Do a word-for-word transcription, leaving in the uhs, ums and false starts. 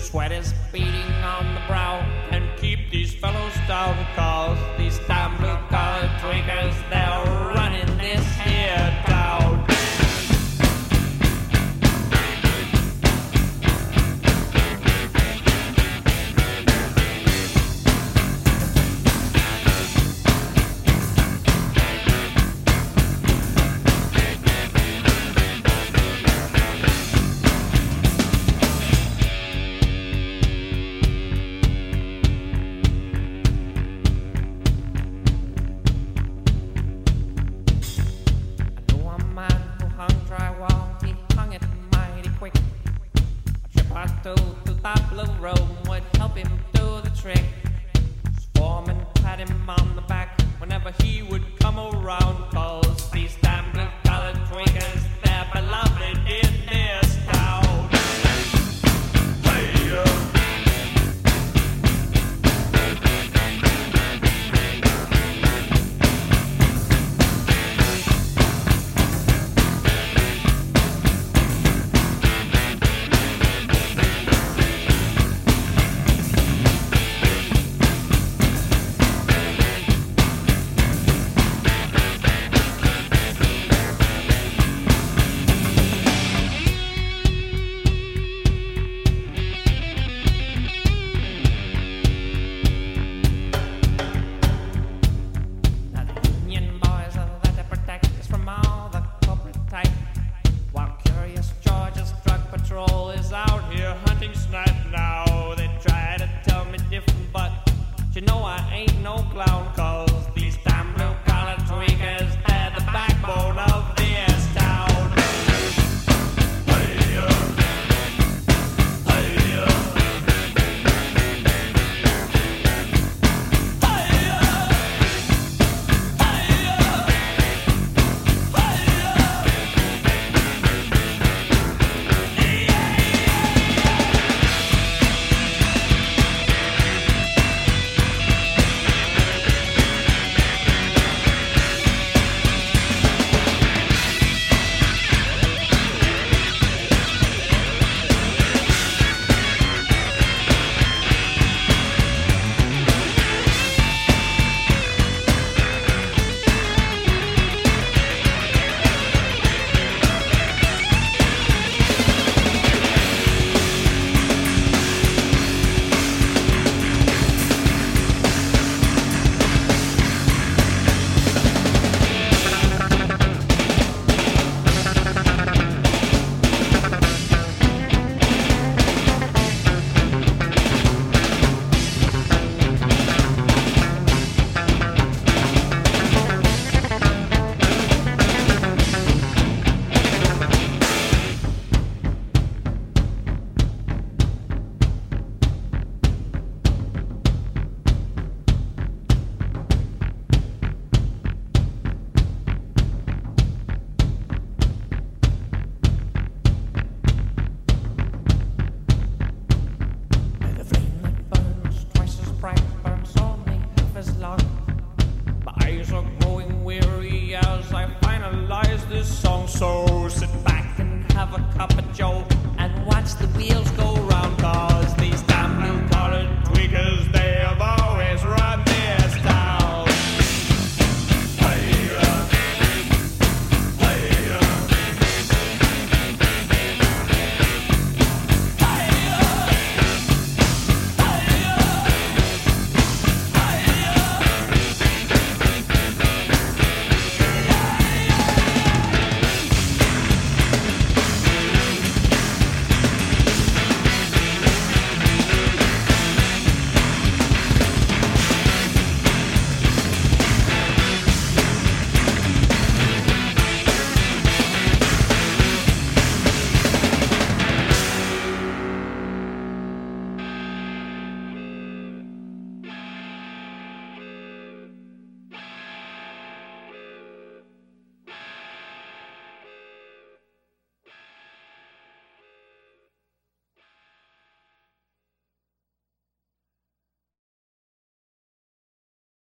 Sweat is beating on the brow and keep these fellows down, cause these damn blue collar drinkers, they're running this here town. To that blue room would help him do the trick. His foreman pat him on the back whenever he would come around, cause these damn blue collar drinkers, they're beloved in this town. Hey, uh. Is out here hunting snipe now. They try to tell me different, but you know I ain't no clown, cause